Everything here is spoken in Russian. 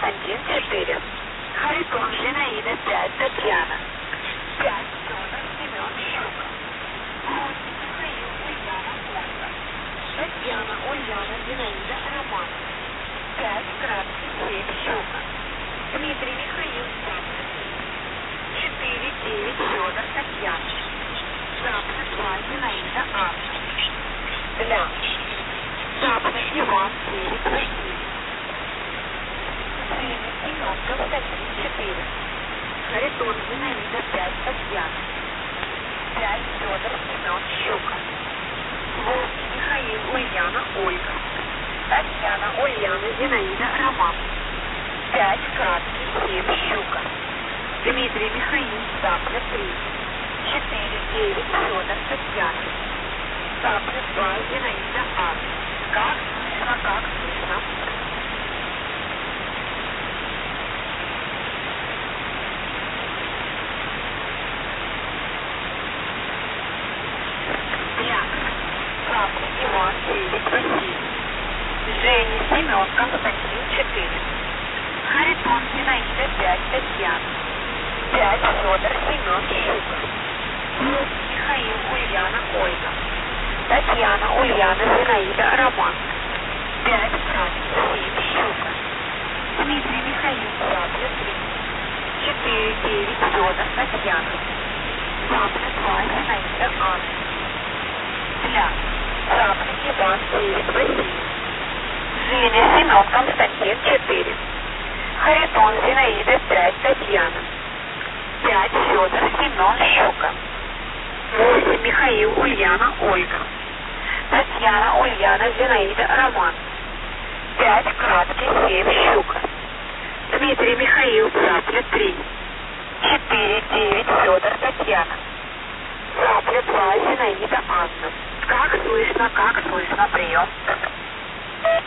Константин 4. Харитон Зинаида 5. Татьяна 5. Федор Семен Щука. Михаил Ульяна Ольга. Татьяна Ульяна Зинаида Роман 5. Краткий 7. Щука. Дмитрий Михаил Сапля 4. 9. Федор Татьяна. Сапля 2. Зинаида Анна. Для Сапля Иван 9. Василий. Семен Константин 4. Харитон Зинаида 5. Татьяна 5. Федор Семен Щука. Волк Михаил Ульяна Ольга. Татьяна Ульяна Зинаида Роман 5. Краткий 7. Щука. Дмитрий Михаил Сапля 3. 4. 9. Федор Татьяна. Сапля 2. Зинаида Анна. Как слышно. Сапля Иван 9. Василий. Женя Семен Константин 4. Харитон Зинаида 5. Татьяна 5. Федор Семен Щука. Михаил Ульяна Ольга. Татьяна Ульяна Зинаида Роман 5. Краткий 7. Щука. Дмитрий Михаил Сапля 3. 4. 9. Федор Татьяна. Сапля 2. Зинаида Анна. Для Сапля Иван 9. Василий. Женя Семен Константин 4. Харитон Зинаида 5. Татьяна 5. Федор Семен Щука. 8. Михаил Ульяна Ольга. Татьяна Ульяна Зинаида Роман 5. Краткий 7. Щука. Дмитрий Михаил Сапля 3. 4. 9. Федор Татьяна. Сапля 2. Зинаида Анна. Как слышно, прием.